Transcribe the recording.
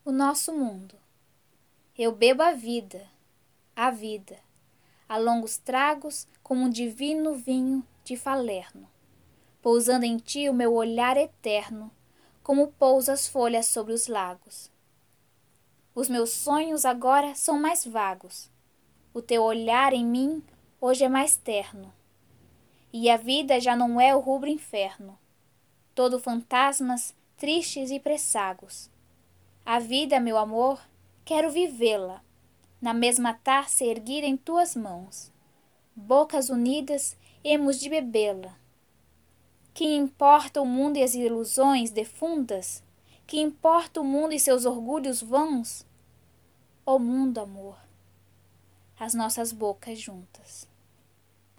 O nosso mundo. Eu bebo a vida, a longos tragos como um divino vinho de Falerno, pousando em ti o meu olhar eterno, como pousa as folhas sobre os lagos. Os meus sonhos agora são mais vagos, o teu olhar em mim hoje é mais terno, e a vida já não é o rubro inferno, todo fantasmas tristes e pressagos. A vida, meu amor, quero vivê-la, na mesma taça erguida em tuas mãos. Bocas unidas, hemos de bebê-la. Que importa o mundo e as ilusões defundas? Que importa o mundo e seus orgulhos vãos? Ó mundo, amor, as nossas bocas juntas.